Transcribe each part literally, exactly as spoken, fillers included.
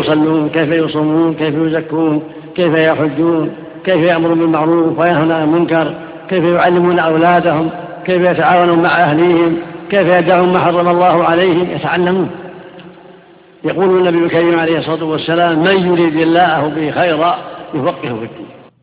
يصلون، كيف يصومون، كيف يزكون، كيف يحجون، كيف يأمرون بالمعروف وينهون عن المنكر، كيف يعلمون أولادهم، كيف يتعاونون مع أهليهم، كيف يدعون ما حرم الله عليهم، يتعلمون. يقول النبي الكريم عليه الصلاة والسلام: من يريد الله به خيرا يفقهه في الدين.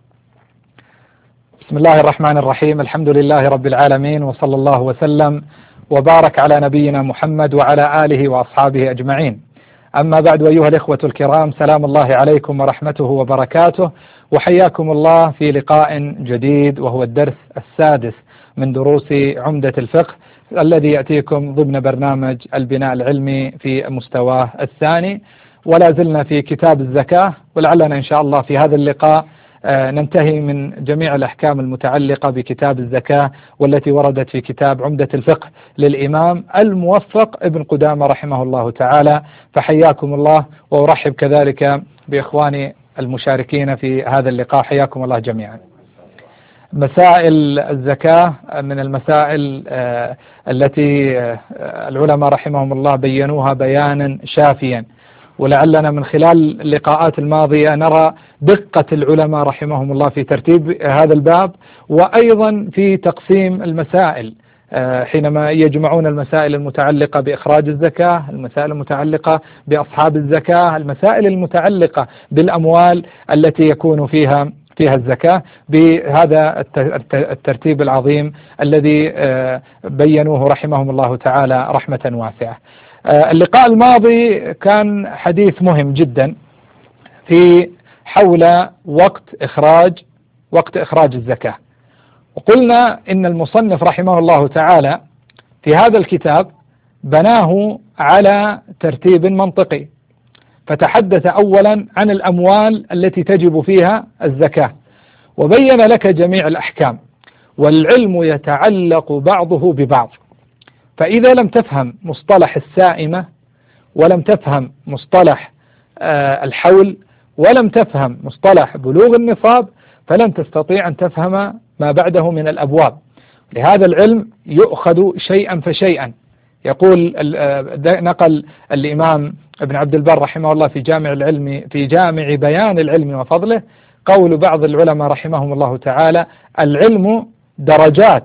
بسم الله الرحمن الرحيم. الحمد لله رب العالمين، وصلى الله وسلم وبارك على نبينا محمد وعلى آله وأصحابه أجمعين. أما بعد، أيها الإخوة الكرام، سلام الله عليكم ورحمته وبركاته، وحياكم الله في لقاء جديد، وهو الدرس السادس من دروس عمدة الفقه الذي يأتيكم ضمن برنامج البناء العلمي في مستواه الثاني، ولا زلنا في كتاب الزكاة، ولعلنا إن شاء الله في هذا اللقاء ننتهي من جميع الأحكام المتعلقة بكتاب الزكاة والتي وردت في كتاب عمدة الفقه للإمام الموفق ابن قدامة رحمه الله تعالى. فحياكم الله، وأرحب كذلك بإخواني المشاركين في هذا اللقاء، حياكم الله جميعا. مسائل الزكاة من المسائل التي العلماء رحمهم الله بينوها بيانا شافيا، ولعلنا من خلال اللقاءات الماضية نرى دقة العلماء رحمهم الله في ترتيب هذا الباب، وأيضا في تقسيم المسائل حينما يجمعون المسائل المتعلقة بإخراج الزكاة، المسائل المتعلقة بأصحاب الزكاة، المسائل المتعلقة بالأموال التي يكون فيها فيها الزكاة، بهذا الترتيب العظيم الذي بينوه رحمهم الله تعالى رحمة واسعة. اللقاء الماضي كان حديث مهم جدا في حول وقت إخراج وقت إخراج الزكاة، وقلنا إن المصنف رحمه الله تعالى في هذا الكتاب بناه على ترتيب منطقي، فتحدث أولا عن الأموال التي تجب فيها الزكاة، وبين لك جميع الأحكام، والعلم يتعلق بعضه ببعض. فإذا لم تفهم مصطلح السائمة، ولم تفهم مصطلح آه الحول، ولم تفهم مصطلح بلوغ النصاب، فلن تستطيع أن تفهم ما بعده من الأبواب. لهذا العلم يؤخذ شيئا فشيئا. يقول نقل الإمام ابن عبد البر رحمه الله في جامع العلم في جامع بيان العلم وفضله، قول بعض العلماء رحمهم الله تعالى: العلم درجات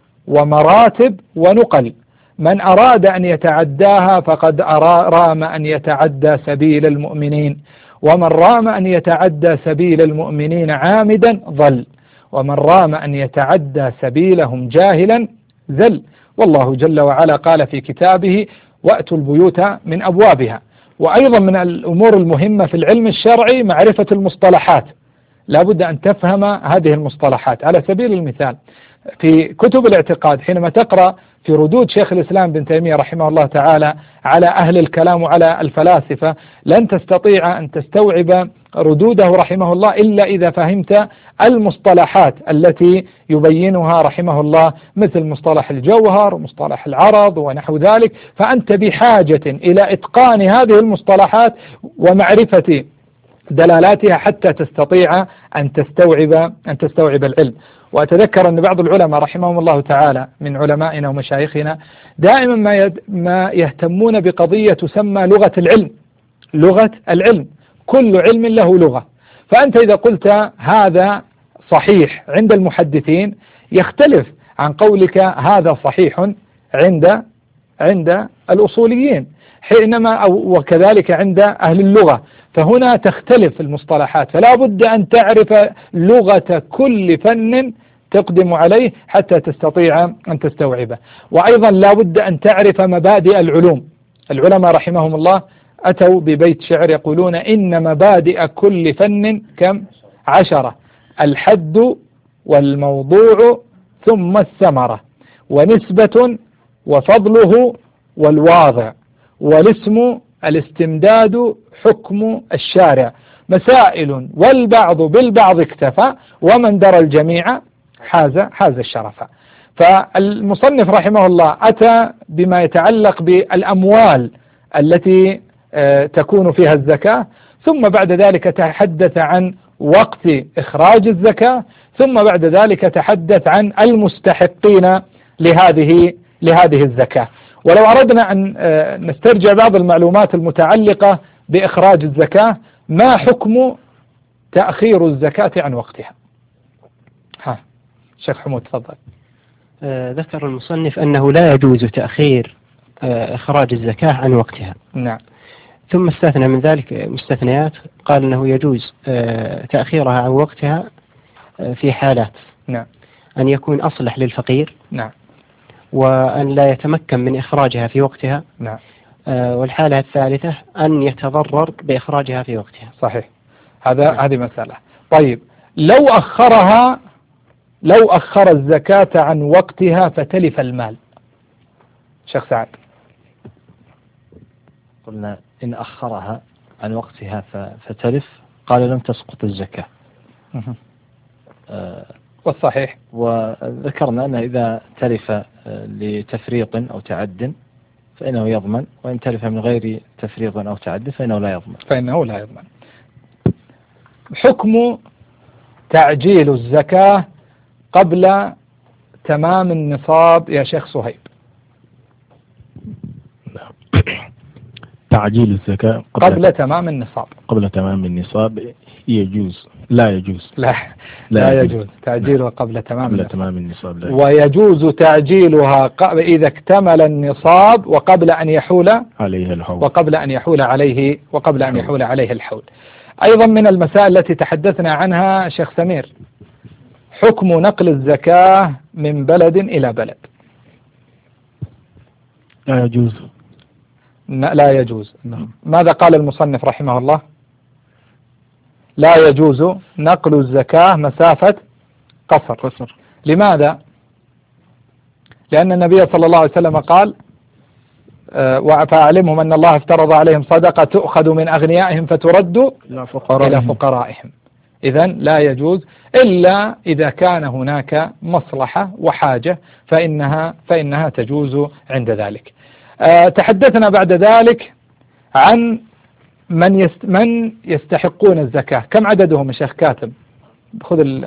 ومراتب ونقل، من أراد أن يتعداها فقد رام أن يتعدى سبيل المؤمنين، ومن رام أن يتعدى سبيل المؤمنين عامدا ضل، ومن رام أن يتعدى سبيلهم جاهلا زل. والله جل وعلا قال في كتابه: وأتوا البيوت من أبوابها. وأيضا من الأمور المهمة في العلم الشرعي معرفة المصطلحات، لا بد أن تفهم هذه المصطلحات. على سبيل المثال في كتب الاعتقاد، حينما تقرأ في ردود شيخ الإسلام بن تيمية رحمه الله تعالى على أهل الكلام وعلى الفلاسفة، لن تستطيع أن تستوعب ردوده رحمه الله إلا إذا فهمت المصطلحات التي يبينها رحمه الله، مثل مصطلح الجوهر ومصطلح العرض ونحو ذلك. فأنت بحاجة إلى إتقان هذه المصطلحات ومعرفة دلالاتها حتى تستطيع أن تستوعب أن تستوعب العلم. وأتذكر أن بعض العلماء رحمهم الله تعالى من علمائنا ومشايخنا دائما ما يد ما يهتمون بقضية تسمى لغة العلم. لغة العلم، كل علم له لغة. فأنت إذا قلت هذا صحيح عند المحدثين يختلف عن قولك هذا صحيح عند عند الأصوليين، حينما أو وكذلك عند أهل اللغة، فهنا تختلف المصطلحات. فلا بد أن تعرف لغة كل فن تقدم عليه حتى تستطيع أن تستوعبه. وأيضا لا بد أن تعرف مبادئ العلوم. العلماء رحمهم الله أتوا ببيت شعر يقولون: إن مبادئ كل فن كم عشرة، الحد والموضوع ثم الثمرة، ونسبة وفضله والواضع، والاسم الاستمداد حكم الشارع، مسائل والبعض بالبعض اكتفى، ومن درى الجميع حاز حاز الشرف. فالمصنف رحمه الله أتى بما يتعلق بالأموال التي تكون فيها الزكاة، ثم بعد ذلك تحدث عن وقت إخراج الزكاة، ثم بعد ذلك تحدث عن المستحقين لهذه لهذه الزكاة. ولو أردنا أن نسترجع بعض المعلومات المتعلقة بإخراج الزكاة، ما حكم تأخير الزكاة عن وقتها؟ ها شيخ حمود تفضل. آه ذكر المصنف أنه لا يجوز تأخير آه إخراج الزكاة عن وقتها. نعم. ثم استثنى من ذلك مستثنيات، قال أنه يجوز آه تأخيرها عن وقتها آه في حالات. نعم. أن يكون أصلح للفقير. نعم. وأن لا يتمكن من إخراجها في وقتها. نعم. آه والحالة الثالثة أن يتضرر بإخراجها في وقتها. صحيح. هذا هذه مسألة. طيب لو أخرها لو أخر الزكاة عن وقتها فتلف المال، شيخ سعد. قلنا إن أخرها عن وقتها فتلف، قال لم تسقط الزكاة. آه والصحيح، وذكرنا أنه إذا تلف لتفريط أو تعد فإنه يضمن، وإن تلف من غير تفريط أو تعد فإنه لا يضمن. فإنه لا يضمن. حكم تعجيل الزكاة قبل تمام النصاب يا شيخ صهيب. تعجيل الزكاة قبل, قبل تمام النصاب قبل تمام النصاب يجوز لا يجوز لا لا, لا يجوز, يجوز. تعجيلها قبل تمام قبل النصاب. تمام النصاب لا. ويجوز تعجيلها إذا اكتمل النصاب وقبل أن يحول عليه الحول وقبل أن يحول عليه وقبل أن يحول عليه الحول. أيضا من المسائل التي تحدثنا عنها شيخ سمير، حكم نقل الزكاة من بلد إلى بلد. لا يجوز. لا يجوز. ماذا قال المصنف رحمه الله؟ لا يجوز نقل الزكاة مسافة قصر. قصر. لماذا؟ لأن النبي صلى الله عليه وسلم قال أه فأعلمهم أن الله افترض عليهم صدقة تؤخذ من أغنيائهم فترد إلى فقرائهم, إلى فقرائهم. إذن لا يجوز إلا إذا كان هناك مصلحة وحاجة فإنها, فإنها تجوز عند ذلك. أه تحدثنا بعد ذلك عن من يست من يستحقون الزكاة. كم عددهم يا شيخ كاتب؟ خذ ال...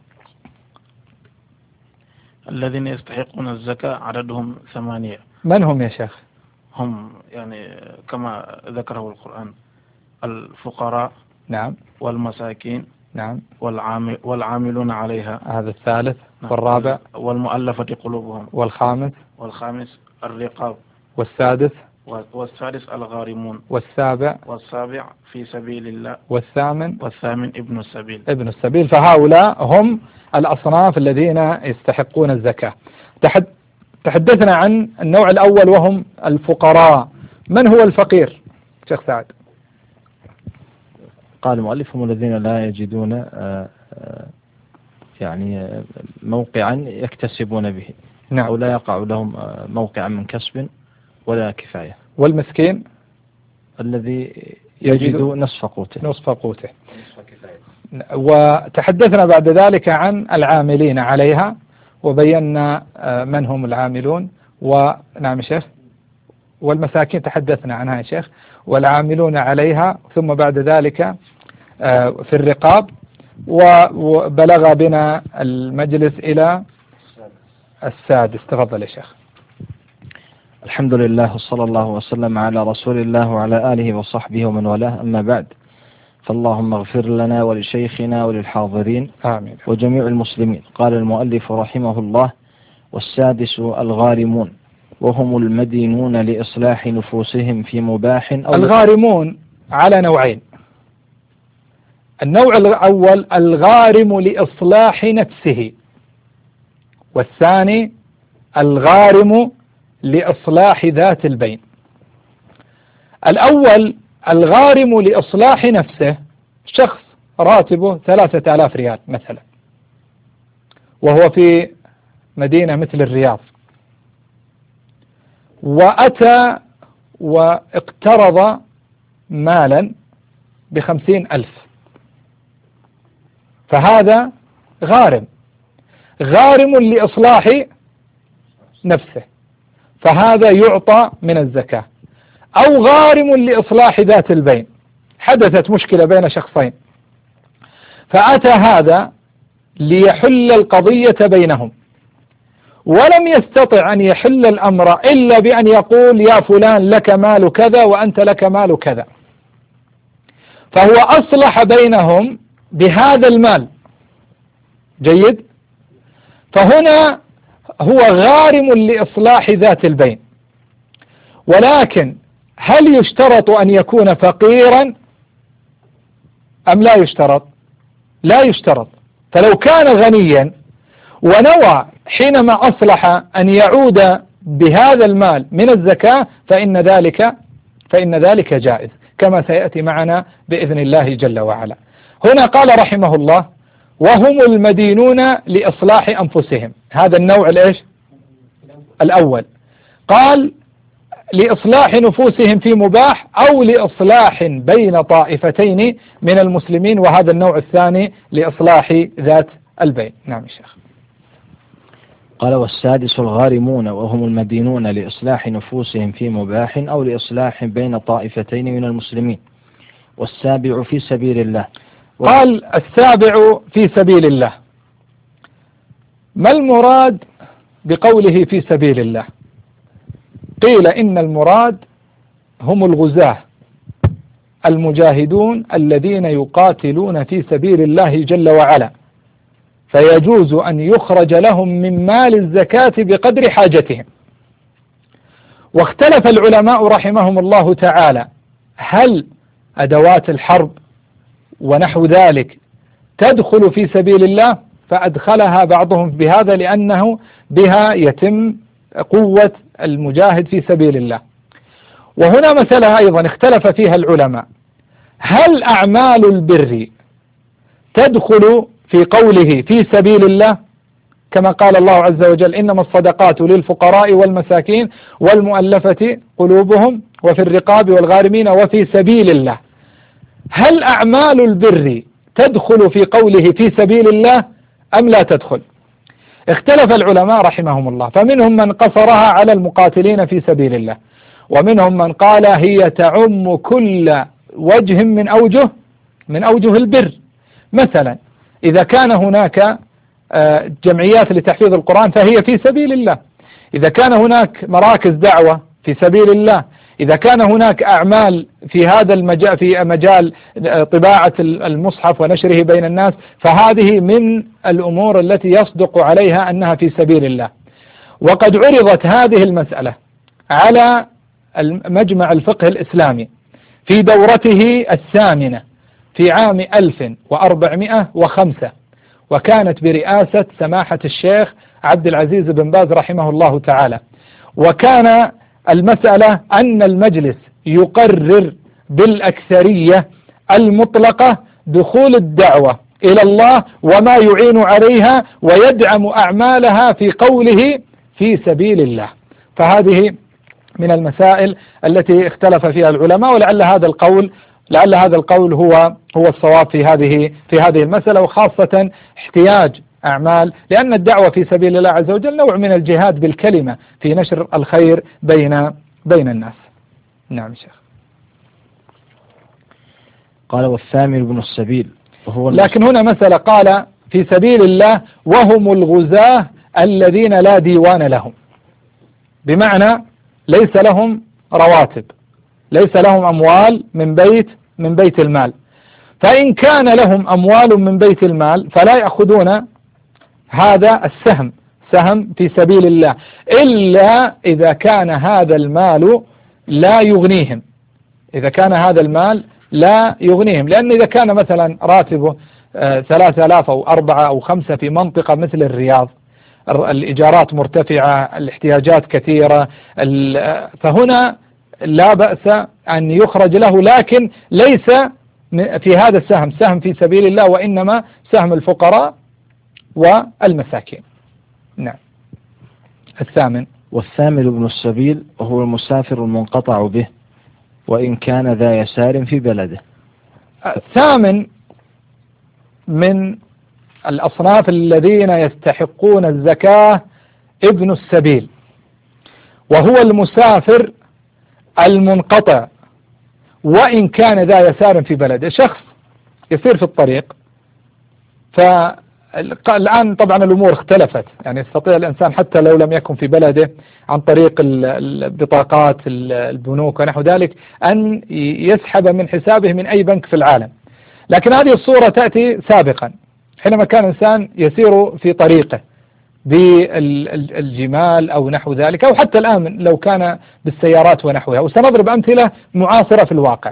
الذين يستحقون الزكاة عددهم ثمانية. من هم يا شيخ؟ هم يعني كما ذكره القرآن: الفقراء، نعم، والمساكين، نعم، والعامل والعاملون عليها، هذا الثالث، نعم، والرابع، والمؤلفة قلوبهم، والخامس، والخامس الرقاب، والسادس، والسادس الغارمون، والسابع والسابع في سبيل الله، والثامن والثامن ابن السبيل ابن السبيل. فهؤلاء هم الأصناف الذين يستحقون الزكاة. تحد تحدثنا عن النوع الأول وهم الفقراء. من هو الفقير شيخ سعد؟ قال المؤلف: هم الذين لا يجدون يعني موقعا يكتسبون به، نعم، أو لا يقع لهم موقعا من كسب ولا كفاية. والمسكين الذي يجد نصف قوته نصف قوته. وتحدثنا بعد ذلك عن العاملين عليها وبينا من هم العاملون. ونعم شيخ. والمساكين تحدثنا عنها يا شيخ، والعاملون عليها. ثم بعد ذلك في الرقاب. وبلغ بنا المجلس إلى السادس. تفضل يا شيخ. الحمد لله، وصلى الله وسلم على رسول الله وعلى آله وصحبه ومن والاه، أما بعد، فاللهم اغفر لنا ولشيخنا وللحاضرين آمين وجميع المسلمين. قال المؤلف رحمه الله: والسادس الغارمون، وهم المدينون لإصلاح نفوسهم في مباح أو الغارمون على نوعين. النوع الأول الغارم لإصلاح نفسه، والثاني الغارم لإصلاح ذات البين. الأول الغارم لإصلاح نفسه، شخص راتبه ثلاثة آلاف ريال مثلا، وهو في مدينة مثل الرياض، وأتى واقترض مالا بخمسين ألف، فهذا غارم غارم لإصلاح نفسه، فهذا يعطى من الزكاة. أو غارم لإصلاح ذات البين، حدثت مشكلة بين شخصين فأتى هذا ليحل القضية بينهم، ولم يستطع أن يحل الأمر إلا بأن يقول: يا فلان لك مال كذا وأنت لك مال كذا، فهو أصلح بينهم بهذا المال. جيد. فهنا هو غارم لإصلاح ذات البين، ولكن هل يشترط أن يكون فقيرا أم لا يشترط؟ لا يشترط. فلو كان غنيا ونوى حينما أصلح أن يعود بهذا المال من الزكاة فإن ذلك فإن ذلك جائز، كما سيأتي معنا بإذن الله جل وعلا. هنا قال رحمه الله: وهم المدينون لإصلاح أنفسهم. هذا النوع الإيش؟ الأول. قال: لإصلاح نفوسهم في مباح أو لإصلاح بين طائفتين من المسلمين، وهذا النوع الثاني لإصلاح ذات البين. نعم يا شيخ. قال: والسادس الغارمون وهم المدينون لإصلاح نفوسهم في مباح أو لإصلاح بين طائفتين من المسلمين. والسابع في سبيل الله. قال: السابع في سبيل الله. ما المراد بقوله في سبيل الله؟ قيل إن المراد هم الغزاة المجاهدون الذين يقاتلون في سبيل الله جل وعلا، فيجوز أن يخرج لهم من مال الزكاة بقدر حاجتهم. واختلف العلماء رحمهم الله تعالى هل أدوات الحرب ونحو ذلك تدخل في سبيل الله، فأدخلها بعضهم بهذا لأنه بها يتم قوة المجاهد في سبيل الله. وهنا مسألة أيضا اختلف فيها العلماء: هل أعمال البر تدخل في قوله في سبيل الله، كما قال الله عز وجل: إنما الصدقات للفقراء والمساكين والمؤلفة قلوبهم وفي الرقاب والغارمين وفي سبيل الله؟ هل أعمال البر تدخل في قوله في سبيل الله أم لا تدخل؟ اختلف العلماء رحمهم الله، فمنهم من قصرها على المقاتلين في سبيل الله، ومنهم من قال هي تعم كل وجه من أوجه من أوجه البر. مثلا إذا كان هناك جمعيات لتحفيظ القرآن فهي في سبيل الله، إذا كان هناك مراكز دعوة في سبيل الله، إذا كان هناك أعمال في هذا المجال في مجال طباعة المصحف ونشره بين الناس، فهذه من الأمور التي يصدق عليها أنها في سبيل الله. وقد عرضت هذه المسألة على مجمع الفقه الإسلامي في دورته الثامنة في عام ألف وأربعمائة وخمسة، وكانت برئاسة سماحة الشيخ عبد العزيز بن باز رحمه الله تعالى. وكان المسألة أن المجلس يقرر بالأكثرية المطلقة دخول الدعوة إلى الله وما يعين عليها ويدعم أعمالها في قوله في سبيل الله. فهذه من المسائل التي اختلف فيها العلماء، ولعل هذا القول لعل هذا القول هو هو الصواب في هذه في هذه المسألة، وخاصة احتياج أعمال، لأن الدعوة في سبيل الله عز وجل نوع من الجهاد بالكلمة في نشر الخير بين بين الناس. نعم شيخ. قال: والثامن ابن السبيل وهو لكن هنا مسألة، قال في سبيل الله وهم الغزاة الذين لا ديوان لهم، بمعنى ليس لهم رواتب، ليس لهم أموال من بيت من بيت المال. فإن كان لهم أموال من بيت المال فلا يأخذون هذا السهم، سهم في سبيل الله، إلا إذا كان هذا المال لا يغنيهم، إذا كان هذا المال لا يغنيهم. لأن إذا كان مثلا راتبه ثلاثة آلاف أو أربعة أو خمسة في منطقة مثل الرياض، الإيجارات مرتفعة، الاحتياجات كثيرة، فهنا لا بأس أن يخرج له، لكن ليس في هذا السهم سهم في سبيل الله، وإنما سهم الفقراء والمساكين. نعم. الثامن. والثامن ابن السبيل وهو المسافر المنقطع به وإن كان ذا يسار في بلده. الثامن من الأصناف الذين يستحقون الزكاة ابن السبيل، وهو المسافر المنقطع وإن كان ذا يسار في بلده. شخص يسير في الطريق الآن طبعا الأمور اختلفت، يعني يستطيع الإنسان حتى لو لم يكن في بلده عن طريق البطاقات البنوك ونحو ذلك أن يسحب من حسابه من أي بنك في العالم. لكن هذه الصورة تأتي سابقا حينما كان الإنسان يسير في طريقه بالجمال أو نحو ذلك، أو حتى الآن لو كان بالسيارات ونحوها، وسنضرب أمثلة معاصرة في الواقع.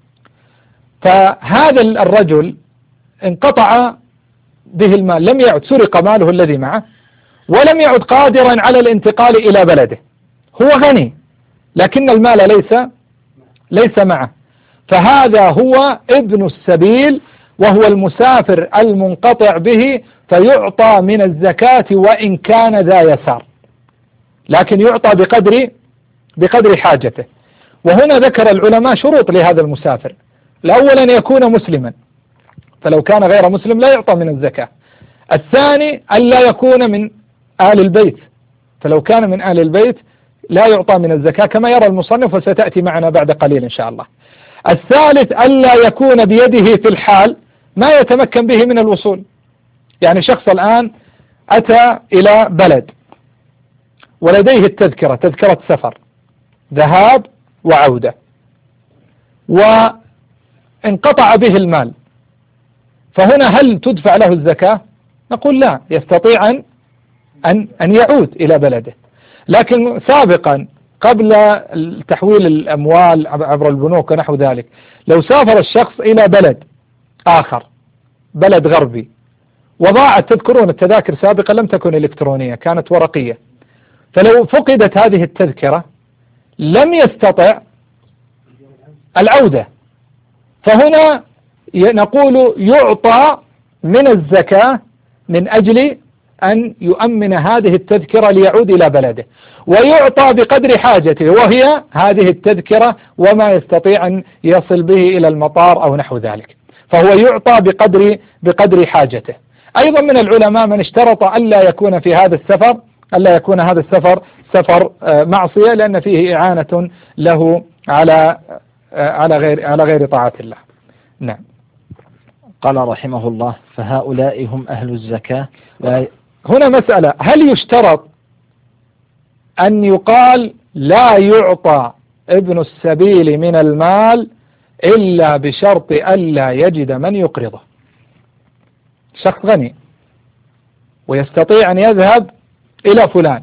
فهذا الرجل انقطع به المال، لم يعد، سرق ماله الذي معه ولم يعد قادرا على الانتقال إلى بلده، هو غني لكن المال ليس ليس معه، فهذا هو ابن السبيل وهو المسافر المنقطع به، فيعطى من الزكاة وإن كان ذا يسار، لكن يعطى بقدر بقدر حاجته. وهنا ذكر العلماء شروط لهذا المسافر: الأول أن يكون مسلما، فلو كان غير مسلم لا يعطى من الزكاة. الثاني ألا يكون من آل البيت، فلو كان من آل البيت لا يعطى من الزكاة كما يرى المصنف وستأتي معنا بعد قليل إن شاء الله. الثالث ألا يكون بيده في الحال ما يتمكن به من الوصول، يعني شخص الآن أتى إلى بلد ولديه التذكرة، تذكرة سفر ذهاب وعودة، وانقطع به المال، فهنا هل تدفع له الزكاة؟ نقول لا، يستطيع أن أن أن يعود إلى بلده. لكن سابقا قبل تحويل الأموال عبر البنوك ونحو ذلك، لو سافر الشخص إلى بلد آخر، بلد غربي، وضاعت، تذكرون التذاكر سابقا لم تكن إلكترونية، كانت ورقية، فلو فقدت هذه التذكرة لم يستطع العودة، فهنا نقول يعطى من الزكاة من أجل أن يؤمن هذه التذكرة ليعود إلى بلده، ويعطى بقدر حاجته، وهي هذه التذكرة وما يستطيع أن يصل به إلى المطار أو نحو ذلك، فهو يعطى بقدر بقدر حاجته. أيضا من العلماء من اشترط ألا يكون في هذا السفر ألا يكون هذا السفر سفر معصية، لأن فيه إعانة له على على غير على غير طاعة الله. نعم. قال رحمه الله: فهؤلاء هم أهل الزكاة. لا هنا مسألة: هل يشترط أن يقال لا يعطى ابن السبيل من المال إلا بشرط ألا يجد من يقرضه؟ شخص غني ويستطيع أن يذهب إلى فلان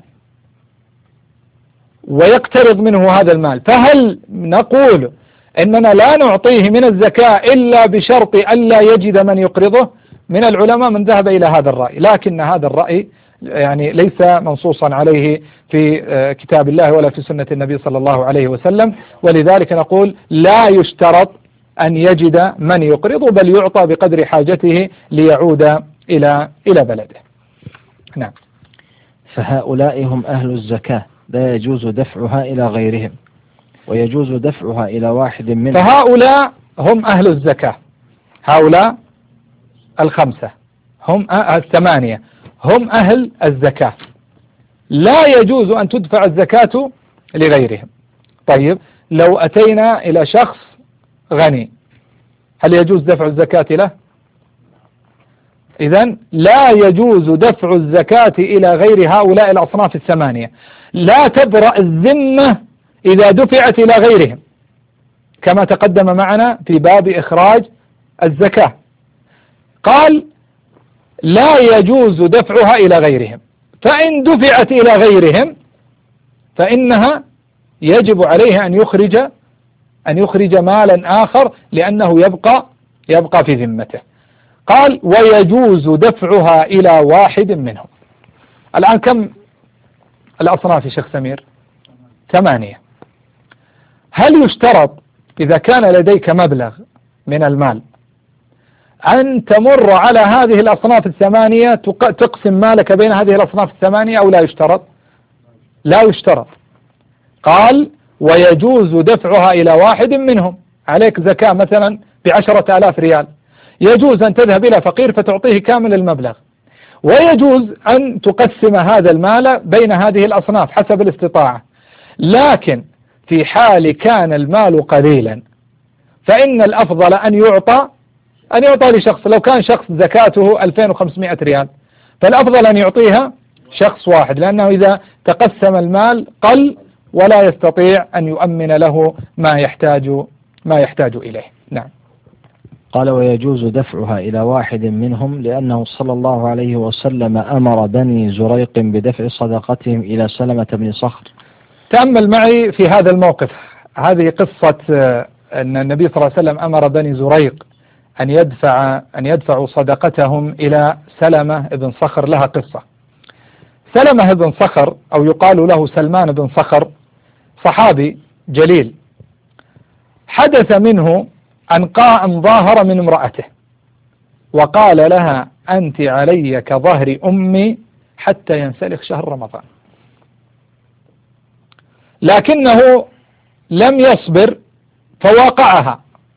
ويقترض منه هذا المال، فهل نقول إننا لا نعطيه من الزكاة إلا بشرط ألا يجد من يقرضه؟ من العلماء من ذهب إلى هذا الرأي، لكن هذا الرأي يعني ليس منصوصا عليه في كتاب الله ولا في سنة النبي صلى الله عليه وسلم، ولذلك نقول لا يشترط أن يجد من يقرض، بل يعطى بقدر حاجته ليعود إلى إلى بلده. نعم. فهؤلاء هم أهل الزكاة، لا يجوز دفعها إلى غيرهم، ويجوز دفعها إلى واحد منهم. فهؤلاء هم أهل الزكاة، هؤلاء الخمسة هم الثمانية هم أهل الزكاة، لا يجوز أن تدفع الزكاة لغيرهم. طيب، لو أتينا إلى شخص غني هل يجوز دفع الزكاة له؟ إذن لا يجوز دفع الزكاة إلى غير هؤلاء الأصناف الثمانية، لا تبرأ الذمة إذا دفعت إلى غيرهم، كما تقدم معنا في باب إخراج الزكاة. قال لا يجوز دفعها إلى غيرهم، فإن دفعت إلى غيرهم فإنها يجب عليه أن يخرج أن يخرج مالا آخر، لأنه يبقى يبقى في ذمته. قال ويجوز دفعها إلى واحد منهم. الآن كم الأصناف يا شيخ سمير؟ ثمانية. هل يشترط إذا كان لديك مبلغ من المال أن تمر على هذه الأصناف الثمانية تقسم مالك بين هذه الأصناف الثمانية، أو لا يشترط؟ لا يشترط. قال ويجوز دفعها إلى واحد منهم. عليك زكاة مثلا بعشرة آلاف ريال، يجوز أن تذهب إلى فقير فتعطيه كامل المبلغ، ويجوز أن تقسم هذا المال بين هذه الأصناف حسب الاستطاعة. لكن في حال كان المال قليلا فإن الأفضل أن يعطى أن يعطى لشخص. لو كان شخص زكاته ألفين وخمسمائة ريال فالأفضل أن يعطيها شخص واحد، لأنه إذا تقسم المال قل ولا يستطيع أن يؤمن له ما يحتاج ما يحتاج إليه. نعم. قال ويجوز دفعها إلى واحد منهم لأنه صلى الله عليه وسلم أمر بني زريق بدفع صدقتهم إلى سلمة بن صخر. تأمل معي في هذا الموقف. هذه قصة أن النبي صلى الله عليه وسلم أمر بني زريق أن يدفع أن يدفعوا صدقتهم إلى سلمة بن صخر. لها قصة. سلمة بن صخر أو يقال له سلمان بن صخر صحابي جليل، حدث منه أن قام ظاهر من امرأته وقال لها أنت علي كظهر أمي حتى ينسلخ شهر رمضان، لكنه لم يصبر فواقعها،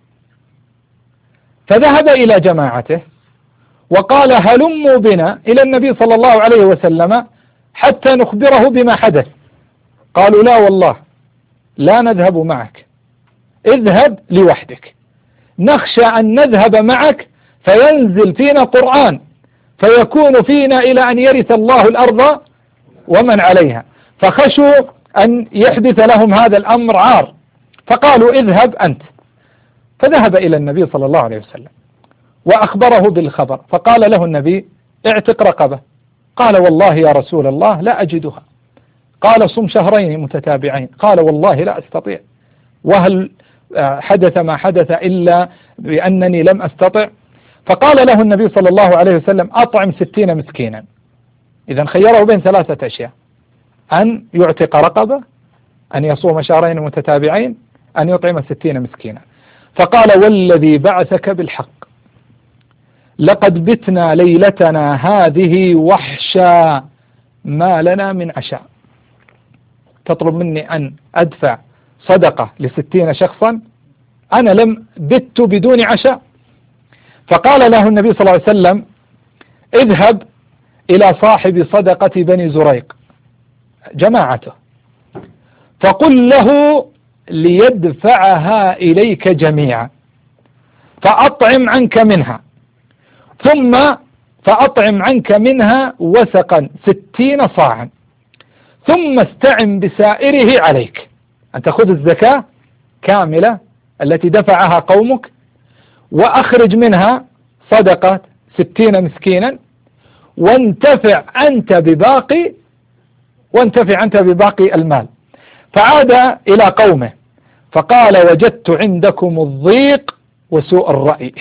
فذهب إلى جماعته وقال هلموا بنا إلى النبي صلى الله عليه وسلم حتى نخبره بما حدث. قالوا لا والله لا نذهب معك، اذهب لوحدك، نخشى أن نذهب معك فينزل فينا قرآن فيكون فينا إلى أن يرث الله الأرض ومن عليها، فخشوا أن يحدث لهم هذا الأمر عار، فقالوا اذهب أنت. فذهب إلى النبي صلى الله عليه وسلم وأخبره بالخبر، فقال له النبي اعتق رقبة. قال والله يا رسول الله لا أجدها. قال صم شهرين متتابعين. قال والله لا أستطيع، وهل حدث ما حدث إلا بأنني لم أستطع؟ فقال له النبي صلى الله عليه وسلم أطعم ستين مسكينا. إذا خيره بين ثلاثة أشياء: أن يعتق رقبة، أن يصوم شهرين متتابعين، أن يطعم ستين مسكينا. فقال والذي بعثك بالحق لقد بتنا ليلتنا هذه وحشا ما لنا من عشاء. تطلب مني أن أدفع صدقة لستين شخصا، أنا لم بت بدون عشاء. فقال له النبي صلى الله عليه وسلم اذهب إلى صاحب صدقة بني زريق جماعته فقل له ليدفعها إليك جميعا، فأطعم عنك منها، ثم فأطعم عنك منها وثقا ستين صاعا، ثم استعن بسائره عليك. أن تأخذ الزكاة كاملة التي دفعها قومك وأخرج منها صدقة ستين مسكينا، وانتفع أنت بباقي وانتفع أنت بباقي المال. فعاد إلى قومه فقال وجدت عندكم الضيق وسوء الرأي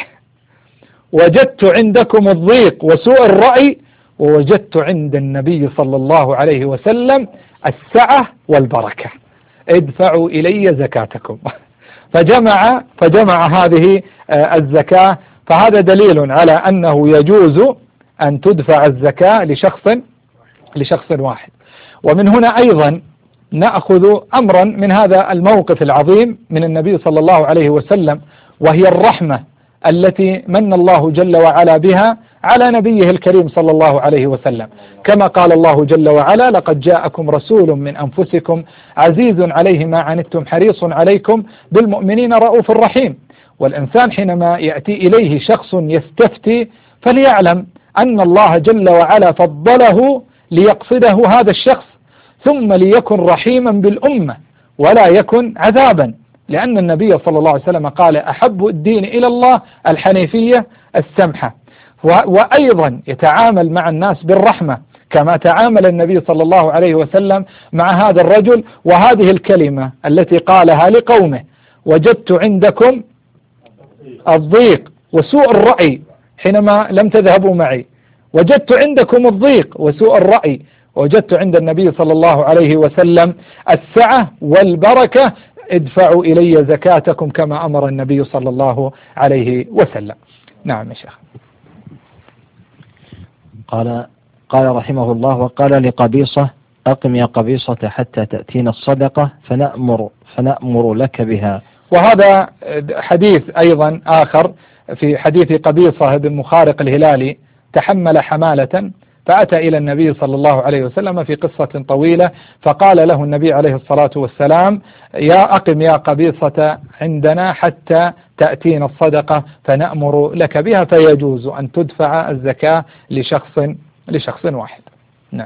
وجدت عندكم الضيق وسوء الرأي ووجدت عند النبي صلى الله عليه وسلم السعة والبركة، ادفعوا إلي زكاتكم. فجمع فجمع هذه الزكاة. فهذا دليل على أنه يجوز أن تدفع الزكاة لشخص لشخص واحد. ومن هنا أيضا نأخذ أمرا من هذا الموقف العظيم من النبي صلى الله عليه وسلم، وهي الرحمة التي من الله جل وعلا بها على نبيه الكريم صلى الله عليه وسلم، كما قال الله جل وعلا لقد جاءكم رسول من أنفسكم عزيز عليه ما عنتم حريص عليكم بالمؤمنين رؤوف رحيم. والإنسان حينما يأتي إليه شخص يستفتي فليعلم أن الله جل وعلا فضله ليقصده هذا الشخص، ثم ليكن رحيما بالأمة ولا يكن عذابا، لأن النبي صلى الله عليه وسلم قال أحب الدين إلى الله الحنيفية السمحة. وأيضا يتعامل مع الناس بالرحمة كما تعامل النبي صلى الله عليه وسلم مع هذا الرجل. وهذه الكلمة التي قالها لقومه وجدت عندكم الضيق وسوء الرأي حينما لم تذهبوا معي، وجدت عندكم الضيق وسوء الرأي، وجدت عند النبي صلى الله عليه وسلم السعة والبركة، ادفعوا إلي زكاتكم كما أمر النبي صلى الله عليه وسلم. نعم يا شيخ. قال قال رحمه الله وقال لقبيصة أقم يا قبيصة حتى تأتينا الصدقة فنأمر فنأمر لك بها. وهذا حديث أيضا آخر في حديث قبيصة بن مخارق الهلالي، تحمل حمالة فأتى إلى النبي صلى الله عليه وسلم في قصة طويلة، فقال له النبي عليه الصلاة والسلام يا أقم يا قبيصة عندنا حتى تأتينا الصدقة فنأمر لك بها، فيجوز أن تدفع الزكاة لشخص لشخص واحد. نعم.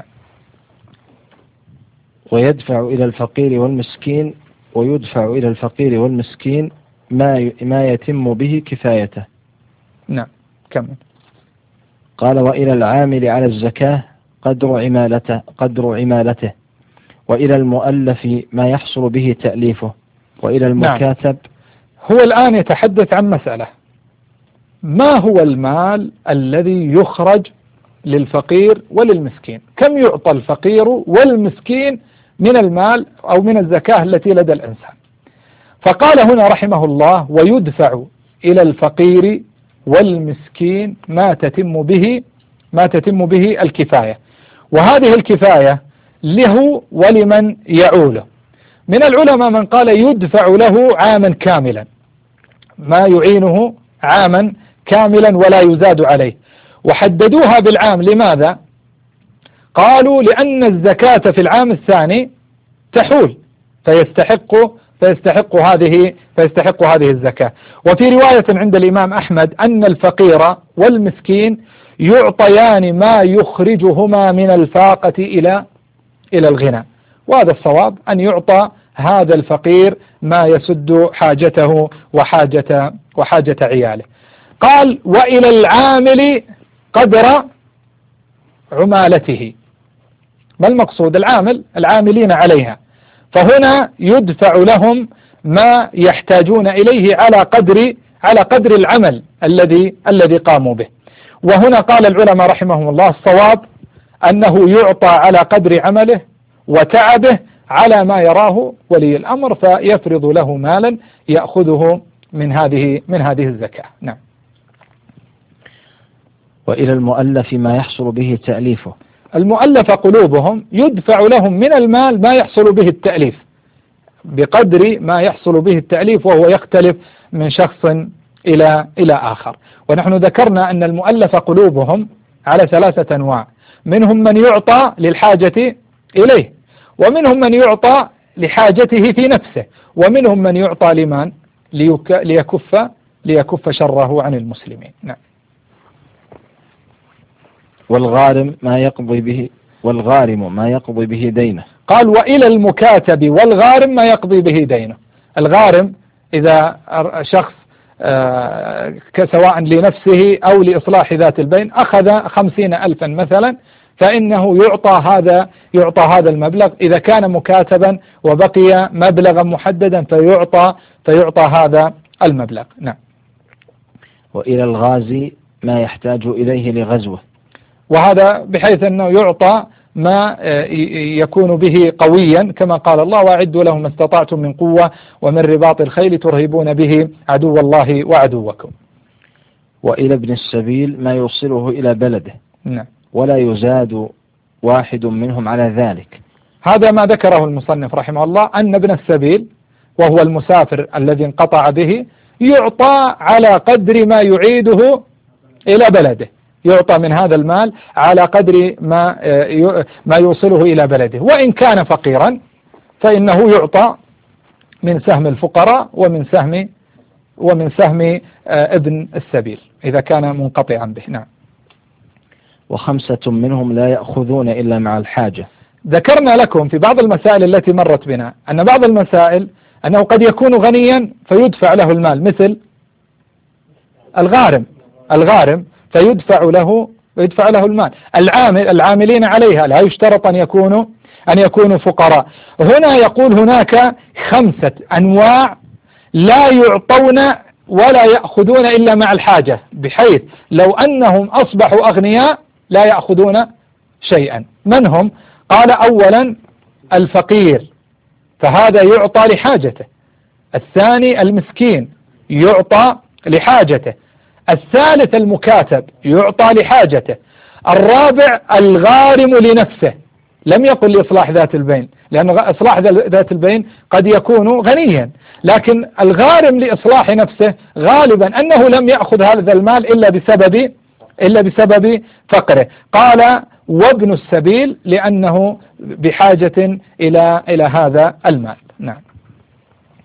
ويدفع إلى الفقير والمسكين ويدفع إلى الفقير والمسكين ما ما يتم به كفايته. نعم. كمل. قال وإلى العامل على الزكاة قدر عمالته قدر عمالته وإلى المؤلف ما يحصل به تأليفه وإلى المكاتب. نعم. هو الآن يتحدث عن مسألة: ما هو المال الذي يخرج للفقير وللمسكين؟ كم يعطى الفقير والمسكين من المال أو من الزكاة التي لدى الإنسان؟ فقال هنا رحمه الله: ويدفع إلى الفقير والمسكين ما تتم به ما تتم به الكفاية. وهذه الكفاية له ولمن يعوله. من العلماء من قال يدفع له عاما كاملا، ما يعينه عاما كاملا ولا يزاد عليه، وحددوها بالعام. لماذا؟ قالوا لأن الزكاة في العام الثاني تحول فيستحق فيستحق هذه فيستحق هذه الزكاة. وفي رواية عند الإمام أحمد أن الفقير والمسكين يعطيان ما يخرجهما من الفاقة إلى إلى الغنى، وهذا الصواب أن يعطى هذا الفقير ما يسد حاجته وحاجة وحاجة عياله. قال وإلى العامل قدر عمالته. ما المقصود؟ العامل العاملين عليها، فهنا يدفع لهم ما يحتاجون إليه على قدر على قدر العمل الذي الذي قاموا به. وهنا قال العلماء رحمهم الله الصواب أنه يعطى على قدر عمله وتعبه على ما يراه ولي الأمر، فيفرض له مالا يأخذه من هذه من هذه الزكاة. نعم. وإلى المؤلف ما يحصل به تأليفه. المؤلف قلوبهم يدفع لهم من المال ما يحصل به التأليف بقدر ما يحصل به التأليف، وهو يختلف من شخص إلى إلى آخر. ونحن ذكرنا أن المؤلف قلوبهم على ثلاثة أنواع: منهم من يعطى للحاجة إليه، ومنهم من يعطى لحاجته في نفسه، ومنهم من يعطى لمن ليكف ليكف شره عن المسلمين. نعم. والغارم ما يقضي به والغارم ما يقضي به دينه. قال وإلى المكاتب والغارم ما يقضي به دينه. الغارم إذا شخص سواء لنفسه أو لإصلاح ذات البين أخذ خمسين ألفا مثلا، فإنه يعطى هذا يعطى هذا المبلغ. إذا كان مكاتبا وبقي مبلغا محددا فيعطى فيعطى هذا المبلغ. نعم. وإلى الغازي ما يحتاج إليه لغزوه، وهذا بحيث أنه يعطى ما يكون به قويا، كما قال الله: وأعدوا لهم ما استطعتم من قوة ومن رباط الخيل ترهبون به عدو الله وعدوكم. وإلى ابن السبيل ما يوصله إلى بلده. نعم. ولا يزاد واحد منهم على ذلك. هذا ما ذكره المصنف رحمه الله، أن ابن السبيل وهو المسافر الذي انقطع به يعطى على قدر ما يعيده إلى بلده، يعطى من هذا المال على قدر ما ما يوصله إلى بلده. وإن كان فقيرا فإنه يعطى من سهم الفقراء ومن سهم ومن سهم ابن السبيل إذا كان منقطعا به. نعم. وخمسة منهم لا يأخذون إلا مع الحاجة. ذكرنا لكم في بعض المسائل التي مرت بنا أن بعض المسائل أنه قد يكون غنيا فيدفع له المال، مثل الغارم الغارم فيدفع له ويدفع له المال. العامل العاملين عليها لا يشترط أن يكونوا أن يكونوا فقراء. هنا يقول هناك خمسة أنواع لا يعطون ولا يأخذون إلا مع الحاجة، بحيث لو أنهم أصبحوا أغنياء لا يأخذون شيئا. من هم؟ قال أولا الفقير، فهذا يعطى لحاجته. الثاني المسكين يعطى لحاجته. الثالث المكاتب يعطى لحاجته. الرابع الغارم لنفسه، لم يقل لإصلاح ذات البين، لأن إصلاح ذات البين قد يكون غنيا، لكن الغارم لإصلاح نفسه غالبا أنه لم يأخذ هذا المال إلا بسبب إلا بسبب فقره. قال وابن السبيل لأنه بحاجة إلى إلى هذا المال. نعم.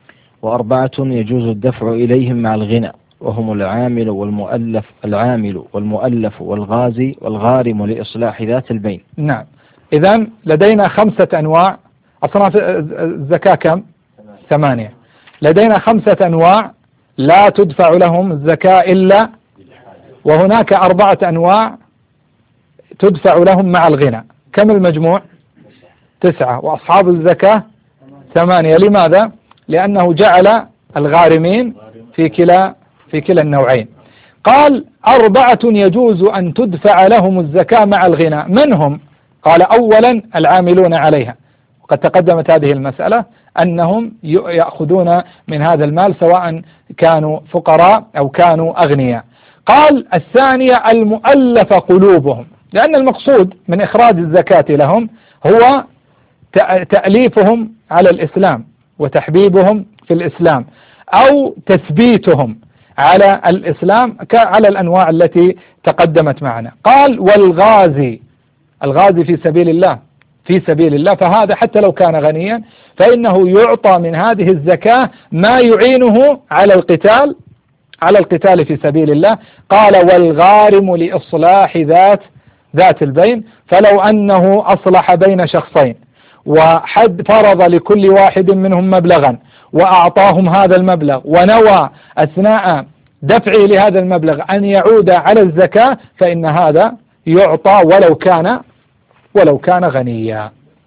وأربعة يجوز الدفع إليهم مع الغنى، وهم العامل والمؤلف العامل والمؤلف والغازي والغارم لإصلاح ذات البين. نعم. إذن لدينا خمسة أنواع أصناف الزكاة. كم؟ ثمانية. لدينا خمسة أنواع لا تدفع لهم الزكاة إلا، وهناك أربعة أنواع تدفع لهم مع الغنى. كم المجموع؟ تسعة. وأصحاب الزكاة ثمانية. لماذا؟ لأنه جعل الغارمين في كلا في كلا النوعين. قال أربعة يجوز أن تدفع لهم الزكاة مع الغنى. من هم؟ قال أولا العاملون عليها، وقد تقدمت هذه المسألة أنهم يأخذون من هذا المال سواء كانوا فقراء أو كانوا أغنياء. قال الثانية المؤلف قلوبهم، لأن المقصود من إخراج الزكاة لهم هو تأليفهم على الإسلام وتحبيبهم في الإسلام أو تثبيتهم على الإسلام على الأنواع التي تقدمت معنا. قال والغازي، الغازي في سبيل الله في سبيل الله فهذا حتى لو كان غنيا فإنه يعطى من هذه الزكاة ما يعينه على القتال على القتال في سبيل الله. قال والغارم لإصلاح ذات ذات البين، فلو أنه أصلح بين شخصين وحد فرض لكل واحد منهم مبلغا وأعطاهم هذا المبلغ ونوى أثناء دفعه لهذا المبلغ أن يعود على الزكاة فإن هذا يعطى ولو كان ولو كان غنيا.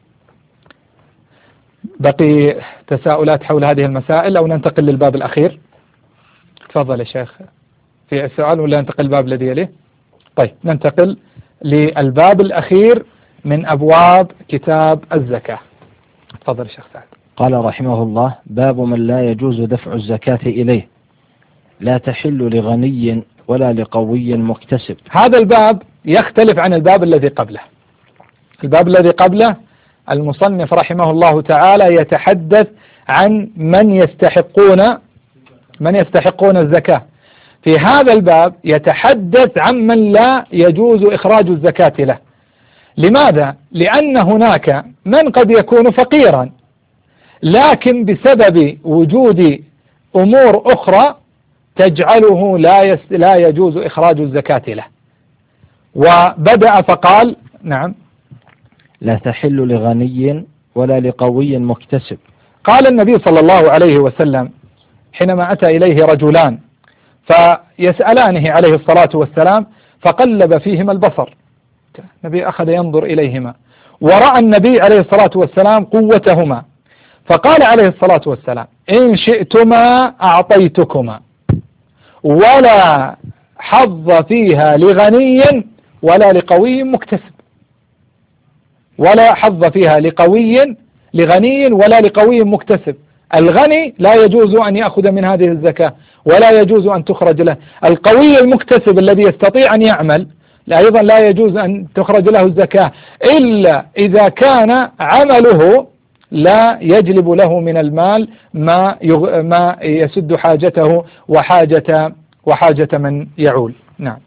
بقي تساؤلات حول هذه المسائل أو ننتقل للباب الأخير؟ تفضل يا شيخ في السؤال ولا ننتقل للباب الذي يليه؟ طيب ننتقل للباب الأخير من أبواب كتاب الزكاة. تفضل يا شيخ سعد. قال رحمه الله: باب من لا يجوز دفع الزكاة إليه، لا تحل لغني ولا لقوي مكتسب. هذا الباب يختلف عن الباب الذي قبله. الباب الذي قبله المصنف رحمه الله تعالى يتحدث عن من يستحقون من يستحقون الزكاة. في هذا الباب يتحدث عن من لا يجوز إخراج الزكاة له. لماذا؟ لأن هناك من قد يكون فقيرا لكن بسبب وجود أمور أخرى تجعله لا يس لا يجوز إخراج الزكاة له. وبدأ فقال: نعم، لا تحل لغني ولا لقوي مكتسب. قال النبي صلى الله عليه وسلم حينما أتى إليه رجلان فيسألانه عليه الصلاة والسلام فقلب فيهما البصر، النبي أخذ ينظر إليهما ورأى النبي عليه الصلاة والسلام قوتهما فقال عليه الصلاة والسلام: إن شئتما أعطيتكما ولا حظ فيها لغني ولا لقوي مكتسب. ولا حظ فيها لقوي لغني ولا لقوي مكتسب. الغني لا يجوز أن يأخذ من هذه الزكاة ولا يجوز أن تخرج له. القوي المكتسب الذي يستطيع أن يعمل لا أيضا لا يجوز أن تخرج له الزكاة إلا إذا كان عمله لا يجلب له من المال ما يغ... ما يسد حاجته وحاجة وحاجة من يعول. نعم.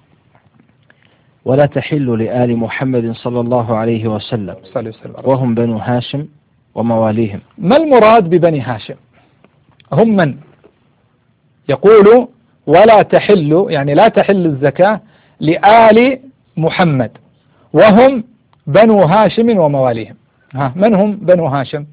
ولا تحل لآل محمد صلى الله عليه وسلم وهم بنو هاشم ومواليهم. ما المراد ببني هاشم؟ هم من؟ يقول ولا تحل يعني لا تحل الزكاة لآل محمد وهم بنو هاشم ومواليهم. ها، من هم بنو هاشم؟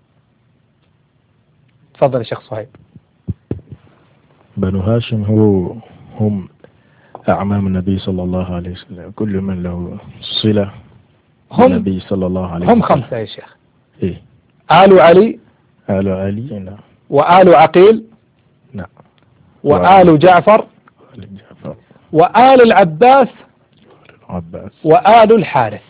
تفضل يا شيخ صهيب. بنو هاشم هو هم أعمام النبي صلى الله عليه وسلم، كل من له صلة هم النبي صلى الله عليه وسلم. هم خمسة يا شيخ. إيه؟ آل علي، آل علي، نعم، وآل عقيل، نعم، وآل جعفر، آل جعفر، وآل العباس، عباس، وآل الحارث.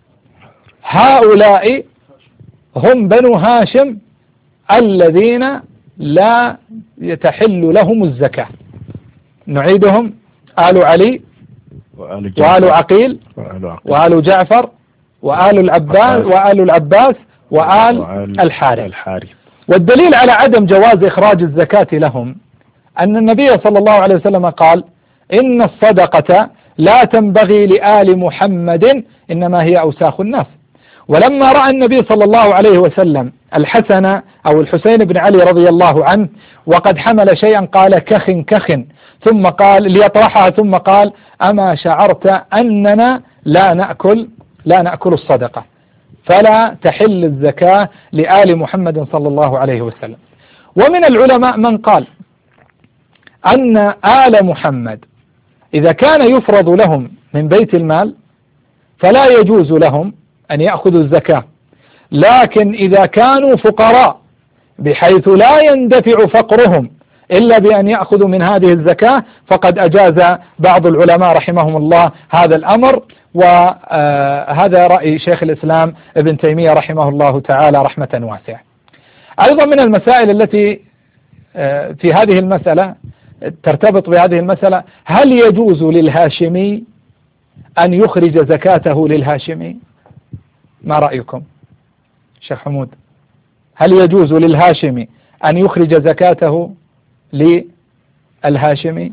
هؤلاء هم بنو هاشم الذين لا يتحل لهم الزكاة. نعيدهم: آل علي وآل, وآل عقيل وآل جعفر وآل العباس وآل العباس وآل الحارث. والدليل على عدم جواز إخراج الزكاة لهم أن النبي صلى الله عليه وسلم قال: إن الصدقة لا تنبغي لآل محمد إنما هي أوساخ الناس. ولما رأى النبي صلى الله عليه وسلم الحسن أو الحسين بن علي رضي الله عنه وقد حمل شيئا قال كخ كخ ثم قال ليطرحها ثم قال أما شعرت أننا لا نأكل لا نأكل الصدقة، فلا تحل الزكاة لآل محمد صلى الله عليه وسلم. ومن العلماء من قال أن آل محمد إذا كان يفرض لهم من بيت المال فلا يجوز لهم أن يأخذوا الزكاة، لكن إذا كانوا فقراء بحيث لا يندفع فقرهم إلا بأن يأخذوا من هذه الزكاة فقد أجاز بعض العلماء رحمهم الله هذا الأمر، وهذا رأي شيخ الإسلام ابن تيمية رحمه الله تعالى رحمة واسعة. أيضا من المسائل التي في هذه المسألة ترتبط بهذه المسألة، هل يجوز للهاشمي أن يخرج زكاته للهاشمي؟ ما رأيكم شيخ حمود؟ هل يجوز للهاشمي أن يخرج زكاته للهاشمي؟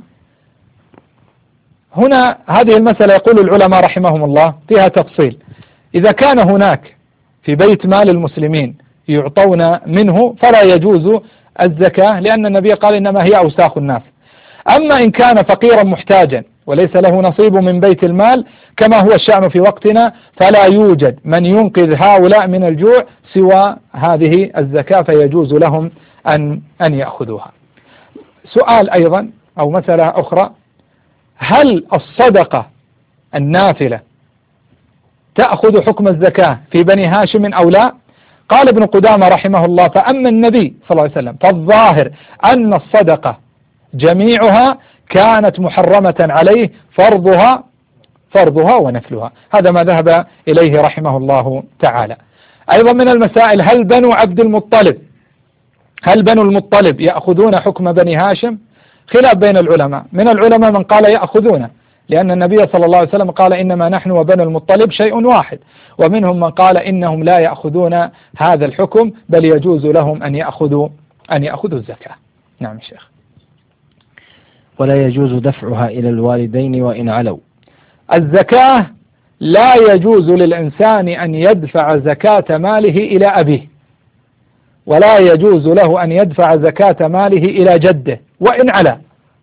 هنا هذه المسألة يقول العلماء رحمهم الله فيها تفصيل. إذا كان هناك في بيت مال المسلمين يعطون منه فلا يجوز الزكاة، لأن النبي قال إنما هي أوساخ الناس. أما إن كان فقيرا محتاجا وليس له نصيب من بيت المال كما هو الشأن في وقتنا فلا يوجد من ينقذ هؤلاء من الجوع سوى هذه الزكاة، فيجوز لهم أن أن يأخذوها. سؤال أيضا أو مسألة أخرى، هل الصدقة النافلة تأخذ حكم الزكاة في بني هاشم أو لا؟ قال ابن قدامة رحمه الله فأما النبي صلى الله عليه وسلم فالظاهر أن الصدقة جميعها كانت محرمة عليه، فرضها فرضها ونفلها. هذا ما ذهب إليه رحمه الله تعالى. أيضا من المسائل، هل بنو عبد المطلب هل بنو المطلب يأخذون حكم بني هاشم؟ خلاف بين العلماء، من العلماء من قال يأخذون لأن النبي صلى الله عليه وسلم قال إنما نحن وبنو المطلب شيء واحد، ومنهم من قال إنهم لا يأخذون هذا الحكم بل يجوز لهم أن يأخذوا أن يأخذوا الزكاة. نعم شيخ. ولا يجوز دفعها إلى الوالدين وإن علوا. الزكاة لا يجوز للإنسان أن يدفع زكاة ماله إلى أبيه، ولا يجوز له أن يدفع زكاة ماله إلى جده وإن علا،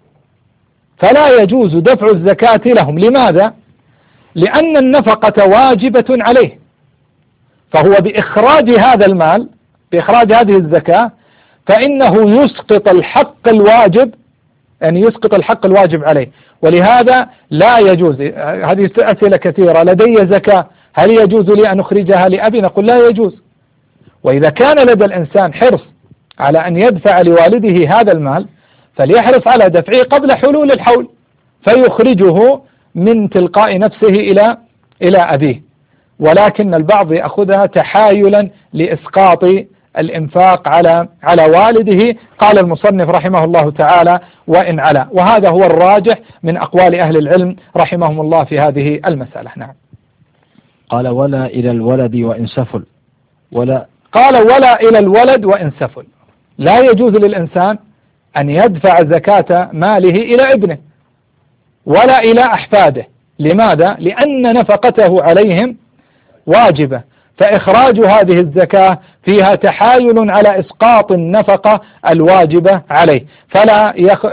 فلا يجوز دفع الزكاة لهم. لماذا؟ لأن النفقة واجبة عليه، فهو بإخراج هذا المال بإخراج هذه الزكاة فإنه يسقط الحق الواجب، يعني يسقط الحق الواجب عليه. ولهذا لا يجوز. هذه أسئلة كثيرة، لدي زكاة هل يجوز لي أن أخرجها لأبي؟ نقول لا يجوز. وإذا كان لدى الإنسان حرص على أن يدفع لوالده هذا المال فليحرص على دفعه قبل حلول الحول فيخرجه من تلقاء نفسه إلى إلى أبيه، ولكن البعض يأخذها تحايلا لإسقاط الإنفاق على على والده. قال المصنف رحمه الله تعالى وإن علا، وهذا هو الراجح من أقوال أهل العلم رحمهم الله في هذه المسألة. نعم. قال ولا إلى الولد وإن سفل. ولا قال ولا إلى الولد وإن سفل، لا يجوز للإنسان أن يدفع زكاة ماله إلى ابنه ولا إلى أحفاده. لماذا؟ لأن نفقته عليهم واجبة، فإخراج هذه الزكاة فيها تحايل على إسقاط النفقة الواجبة عليه، فلا يخ...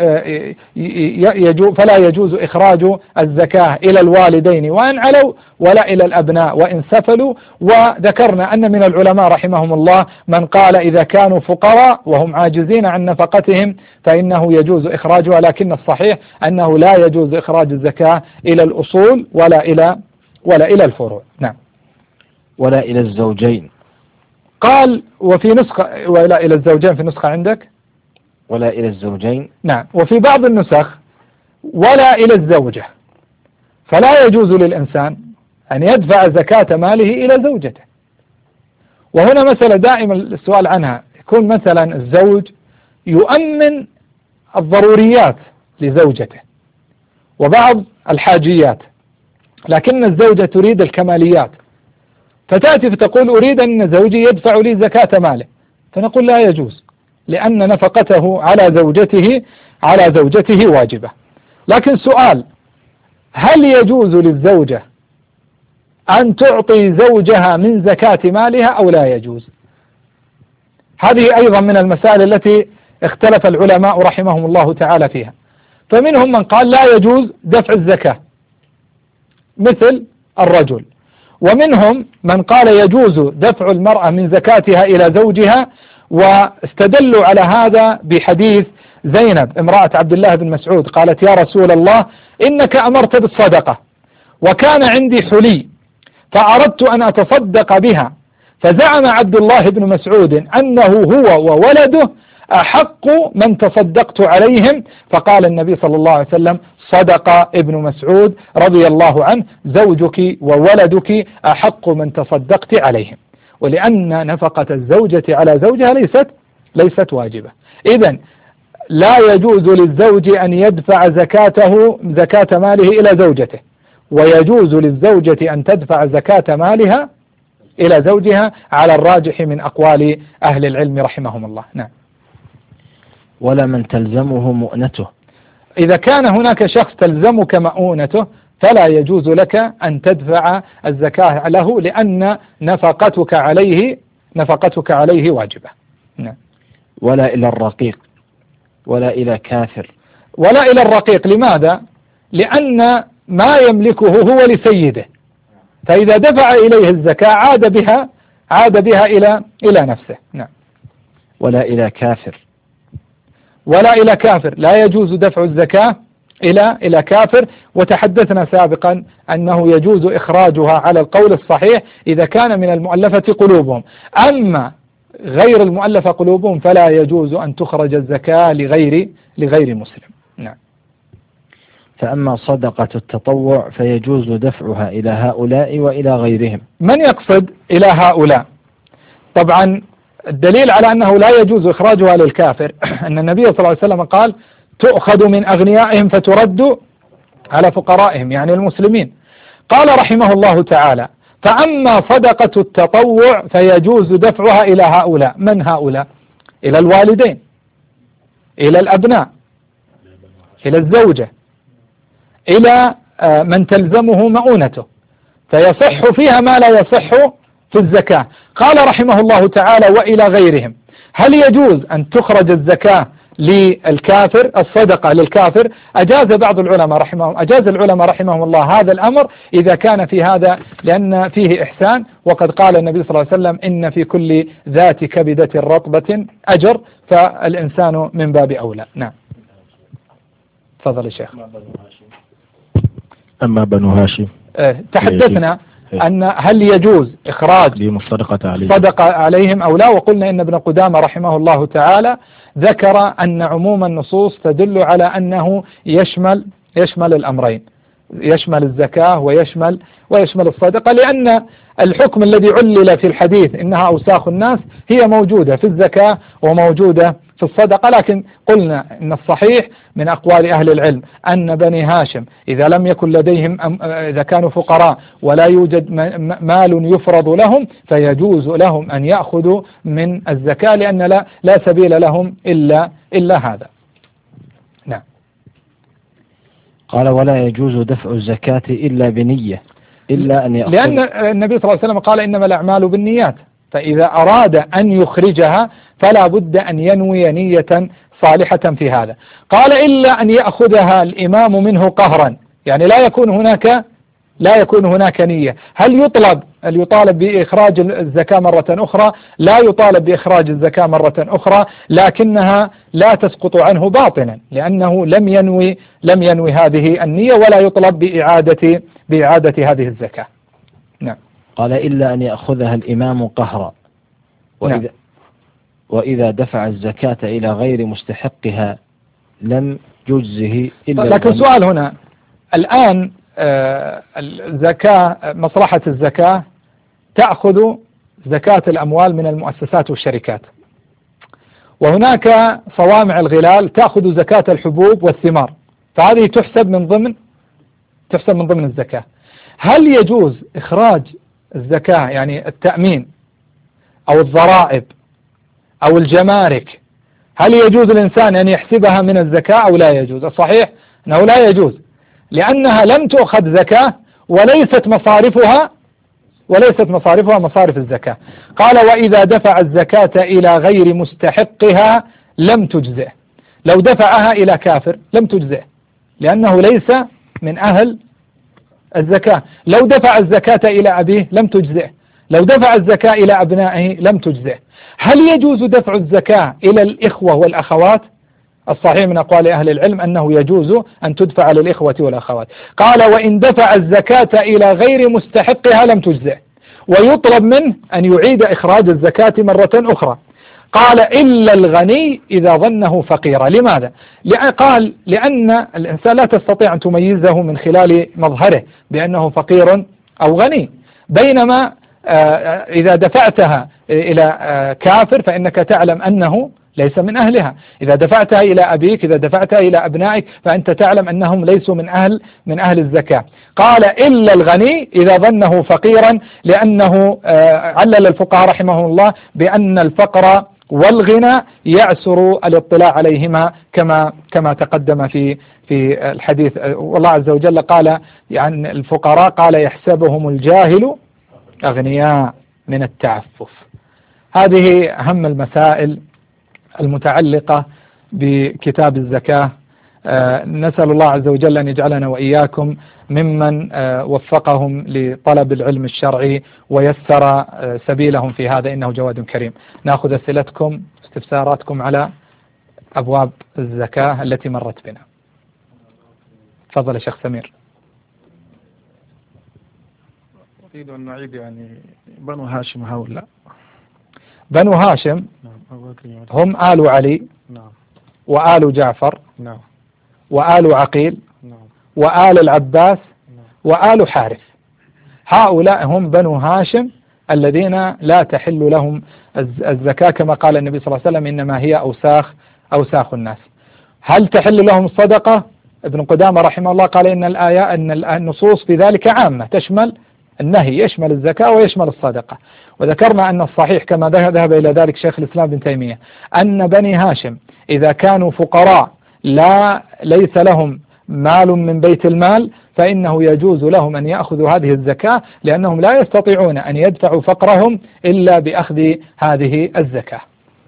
يجو... فلا يجوز إخراج الزكاة إلى الوالدين وإن علوا ولا إلى الأبناء وإن سفلوا. وذكرنا أن من العلماء رحمهم الله من قال إذا كانوا فقراء وهم عاجزين عن نفقتهم فإنه يجوز إخراجها، لكن الصحيح أنه لا يجوز إخراج الزكاة إلى الأصول ولا إلى ولا إلى الفروع. نعم. ولا إلى الزوجين. قال وفي نسخة ولا إلى الزوجين، في نسخة عندك ولا إلى الزوجين. نعم. وفي بعض النسخ ولا إلى الزوجة، فلا يجوز للإنسان أن يدفع زكاة ماله إلى زوجته. وهنا مسألة دائما السؤال عنها، يكون مثلا الزوج يؤمن الضروريات لزوجته وبعض الحاجيات، لكن الزوجة تريد الكماليات، فتأتي فتقول أريد أن زوجي يدفع لي زكاة ماله، فنقول لا يجوز، لأن نفقته على زوجته على زوجته واجبة. لكن سؤال، هل يجوز للزوجة أن تعطي زوجها من زكاة مالها أو لا يجوز؟ هذه أيضا من المسائل التي اختلف العلماء رحمهم الله تعالى فيها. فمنهم من قال لا يجوز دفع الزكاة مثل الرجل، ومنهم من قال يجوز دفع المرأة من زكاتها إلى زوجها، واستدلوا على هذا بحديث زينب امرأة عبد الله بن مسعود قالت يا رسول الله إنك أمرت بالصدقة وكان عندي حلي فأردت أن أتصدق بها، فزعم عبد الله بن مسعود أنه هو وولده أحق من تصدقت عليهم، فقال النبي صلى الله عليه وسلم صدق ابن مسعود رضي الله عنه، زوجك وولدك أحق من تصدقت عليهم. ولأن نفقة الزوجة على زوجها ليست ليست واجبة. إذن لا يجوز للزوج أن يدفع زكاته زكاة ماله إلى زوجته، ويجوز للزوجة أن تدفع زكاة مالها إلى زوجها على الراجح من أقوال أهل العلم رحمهم الله. نعم. ولا من تلزمه مؤنته، إذا كان هناك شخص تلزمك مؤونته فلا يجوز لك أن تدفع الزكاة له، لأن نفقتك عليه نفقتك عليه واجبة. نعم. ولا إلى الرقيق ولا إلى كافر. ولا إلى الرقيق، لماذا؟ لأن ما يملكه هو لسيده، فإذا دفع إليه الزكاة عاد بها عاد بها إلى إلى نفسه. نعم. ولا إلى كافر. ولا إلى كافر، لا يجوز دفع الزكاة إلى إلى كافر، وتحدثنا سابقا أنه يجوز إخراجها على القول الصحيح إذا كان من المؤلفة قلوبهم، أما غير المؤلفة قلوبهم فلا يجوز أن تخرج الزكاة لغير لغير مسلم. نعم. فأما صدقة التطوع فيجوز دفعها إلى هؤلاء وإلى غيرهم. من يقصد إلى هؤلاء؟ طبعا الدليل على أنه لا يجوز إخراجها للكافر أن النبي صلى الله عليه وسلم قال تؤخذ من أغنيائهم فترد على فقرائهم، يعني المسلمين. قال رحمه الله تعالى فأما صدقة التطوع فيجوز دفعها إلى هؤلاء. من هؤلاء؟ إلى الوالدين، إلى الأبناء، إلى الزوجة، إلى من تلزمه مؤونته، فيصح فيها ما لا يصح في الزكاة. قال رحمه الله تعالى وإلى غيرهم. هل يجوز أن تخرج الزكاة للكافر، الصدقة للكافر؟ أجاز بعض العلماء رحمهم أجاز العلماء رحمهم الله هذا الأمر إذا كان في هذا، لأن فيه إحسان، وقد قال النبي صلى الله عليه وسلم إن في كل ذات كبدة رطبة أجر، فالإنسان من باب أولى. نعم. تفضل يا شيخ. أما بنو هاشم تحدثنا أن هل يجوز إخراج صدقة عليهم أو لا، وقلنا إن ابن قدامة رحمه الله تعالى ذكر أن عموم النصوص تدل على أنه يشمل يشمل الأمرين، يشمل الزكاة ويشمل ويشمل الصدقة، لأن الحكم الذي علل في الحديث إنها أوساخ الناس هي موجودة في الزكاة وموجودة في الصدقة. لكن قلنا إن الصحيح من أقوال أهل العلم أن بني هاشم إذا لم يكن لديهم، إذا كانوا فقراء ولا يوجد مال يفرض لهم، فيجوز لهم أن يأخذوا من الزكاة، لأن لا, لا سبيل لهم إلا, إلا هذا. نعم. قال ولا يجوز دفع الزكاة إلا بنية، إلا أن يأخذ، لأن النبي صلى الله عليه وسلم قال إنما الأعمال بالنيات، فإذا أراد أن يخرجها فلا بد أن ينوي نية صالحة في هذا. قال إلا أن يأخذها الإمام منه قهرا، يعني لا يكون هناك لا يكون هناك نية. هل يطلب هل يطالب بإخراج الزكاة مرة أخرى؟ لا يطالب بإخراج الزكاة مرة أخرى، لكنها لا تسقط عنه باطنا، لأنه لم ينوي لم ينوي هذه النية، ولا يطلب بإعادة بإعادة هذه الزكاة. نعم. قال إلا أن يأخذها الإمام قهرا، وإذا, نعم. وإذا دفع الزكاة إلى غير مستحقها لم يجزه إلا. لكن سؤال هنا الآن، آه الزكاة، مصلحة الزكاة تأخذ زكاة الأموال من المؤسسات والشركات، وهناك صوامع الغلال تأخذ زكاة الحبوب والثمار، فهذه تحسب من ضمن تحسب من ضمن الزكاة. هل يجوز إخراج الزكاة، يعني التأمين أو الضرائب أو الجمارك، هل يجوز الإنسان أن يحسبها من الزكاة أو لا يجوز؟ الصحيح أنه لا يجوز، لأنها لم تؤخذ زكاة وليست مصارفها وليست مصارفها مصارف الزكاة. قال وإذا دفع الزكاة إلى غير مستحقها لم تجزئه. لو دفعها إلى كافر لم تجزئه لأنه ليس من أهل الزكاة. لو دفع الزكاة إلى أبيه لم تجزئه. لو دفع الزكاة إلى أبنائه لم تجزئه. هل يجوز دفع الزكاة إلى الإخوة والأخوات؟ الصحيح من أقوال أهل العلم أنه يجوز أن تدفع للإخوة والأخوات. قال وإن دفع الزكاة إلى غير مستحقها لم تجزئه، ويطلب منه أن يعيد إخراج الزكاة مرة أخرى. قال إلا الغني إذا ظنه فقيرا. لماذا؟ قال لأن الإنسان لا تستطيع أن تميزه من خلال مظهره بأنه فقير أو غني، بينما إذا دفعتها إلى كافر فإنك تعلم أنه ليس من أهلها. إذا دفعتها إلى أبيك، إذا دفعتها إلى أبنائك، فأنت تعلم أنهم ليسوا من أهل من أهل الزكاة. قال إلا الغني إذا ظنه فقيرا، لأنه علل الفقهاء رحمهم الله بأن الفقر والغنى يعسر الاطلاع عليهما كما كما تقدم في في الحديث. والله عز وجل قال يعني الفقراء قال يحسبهم الجاهل أغنياء من التعفف. هذه أهم المسائل المتعلقة بكتاب الزكاة. آه نسأل الله عز وجل أن يجعلنا وإياكم ممن آه وفقهم لطلب العلم الشرعي ويسر آه سبيلهم في هذا، إنه جواد كريم. نأخذ أسئلتكم استفساراتكم على أبواب الزكاة التي مرت بنا. تفضل يا شيخ سمير. أريد أن نعيد يعني بنو هاشم هؤلاء. بنو هاشم هم آل علي وآل جعفر وآل عقيل وآل العباس وآل حارث. هؤلاء هم بنو هاشم الذين لا تحل لهم الزكاة كما قال النبي صلى الله عليه وسلم إنما هي أوساخ أوساخ الناس. هل تحل لهم الصدقة؟ ابن قدامة رحمه الله قال إن الآية أن النصوص في ذلك عامة تشمل النهي، يشمل الزكاة ويشمل الصدقة. وذكرنا أن الصحيح كما ذهب إلى ذلك شيخ الإسلام ابن تيمية أن بني هاشم إذا كانوا فقراء لا ليس لهم مال من بيت المال فإنه يجوز لهم أن يأخذوا هذه الزكاة، لأنهم لا يستطيعون أن يدفعوا فقرهم إلا بأخذ هذه الزكاة.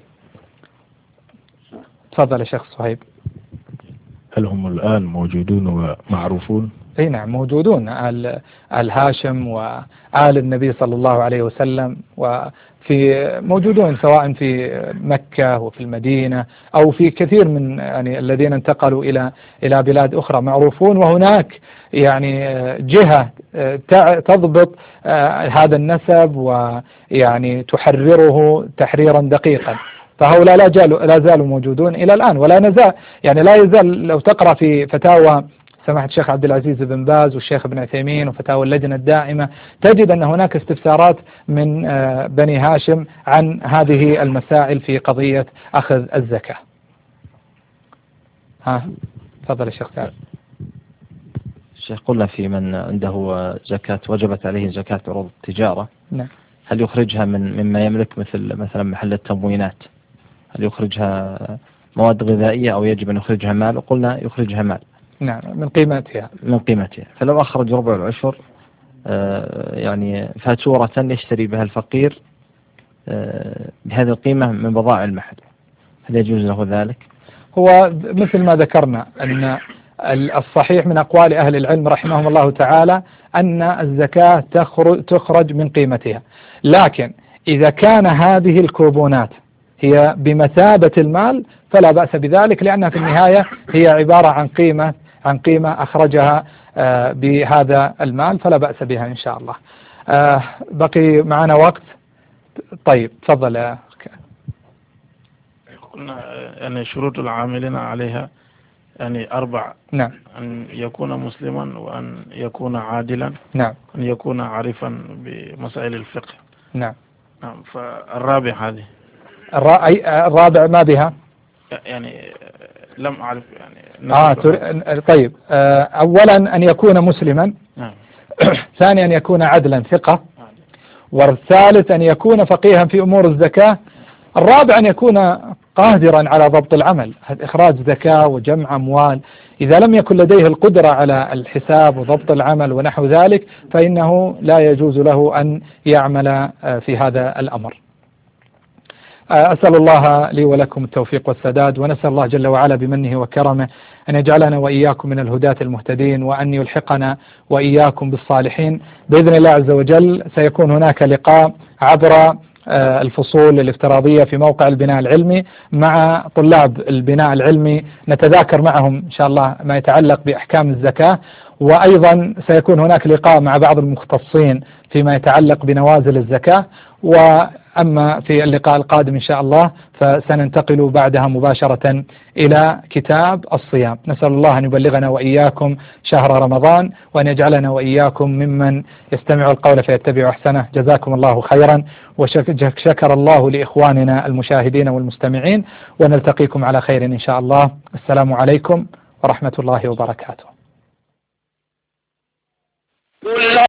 تفضل يا شيخ صهيب. هل هم الآن موجودون ومعروفون؟ اي نعم موجودون، آل, آل هاشم وآل النبي صلى الله عليه وسلم، وفي موجودون سواء في مكة وفي المدينة أو في كثير من يعني الذين انتقلوا إلى إلى بلاد أخرى معروفون. وهناك يعني جهة تضبط هذا النسب ويعني تحرره تحريرا دقيقا، فهؤلاء لا زالوا لا زالوا موجودون إلى الآن، ولا نزال يعني لا يزال. لو تقرأ في فتاوى سماحة الشيخ عبد العزيز بن باز والشيخ ابن عثيمين وفتاوى اللجنة الدائمة تجد أن هناك استفسارات من بني هاشم عن هذه المسائل في قضية أخذ الزكاة. ها تفضل الشيخ سعد. الشيخ قلنا في من عنده زكاة وجبت عليه زكاة عروض التجارة، نعم، هل يخرجها من مما يملك مثل مثلا محل التموينات؟ هل يخرجها مواد غذائية أو يجب أن يخرجها مال؟ وقلنا يخرجها مال. نعم من قيمتها من قيمتها. فلو أخرج ربع العشر يعني فاتورة يشتري بها الفقير بهذه القيمة من بضائع المحل، هل يجوز له ذلك؟ هو مثل ما ذكرنا أن الصحيح من أقوال أهل العلم رحمهم الله تعالى أن الزكاة تخرج من قيمتها، لكن إذا كان هذه الكوبونات هي بمثابة المال فلا بأس بذلك، لأنها في النهاية هي عبارة عن قيمة عن قيمة أخرجها بهذا المال، فلا بأس بها إن شاء الله. بقي معنا وقت. طيب تفضل يا قلنا يعني شروط العاملين عليها يعني أربع. نعم. أن يكون مسلما، وأن يكون عادلا، نعم، أن يكون عارفا بمسائل الفقه. نعم. نعم. فالرابع هذه الرابع ما بها؟ يعني لم أعرف يعني. آه تر... طيب آه أولا أن يكون مسلما. نعم. ثانيا أن يكون عدلا ثقة. والثالث أن يكون فقيها في أمور الزكاة. الرابع أن يكون قادرا على ضبط العمل، إخراج زكاة وجمع أموال، إذا لم يكن لديه القدرة على الحساب وضبط العمل ونحو ذلك فإنه لا يجوز له أن يعمل في هذا الأمر. أسأل الله لي ولكم التوفيق والسداد، ونسأل الله جل وعلا بمنه وكرمه أن يجعلنا وإياكم من الهداة المهتدين، وأن يلحقنا وإياكم بالصالحين بإذن الله عز وجل. سيكون هناك لقاء عبر الفصول الافتراضية في موقع البناء العلمي مع طلاب البناء العلمي، نتذاكر معهم إن شاء الله ما يتعلق بأحكام الزكاة، وأيضا سيكون هناك لقاء مع بعض المختصين فيما يتعلق بنوازل الزكاة. وأما في اللقاء القادم إن شاء الله فسننتقل بعدها مباشرة إلى كتاب الصيام. نسأل الله أن يبلغنا وإياكم شهر رمضان، وأن يجعلنا وإياكم ممن يستمع القول فيتبع أحسنه. جزاكم الله خيرا، وشكر الله لإخواننا المشاهدين والمستمعين، ونلتقيكم على خير إن شاء الله. السلام عليكم ورحمة الله وبركاته.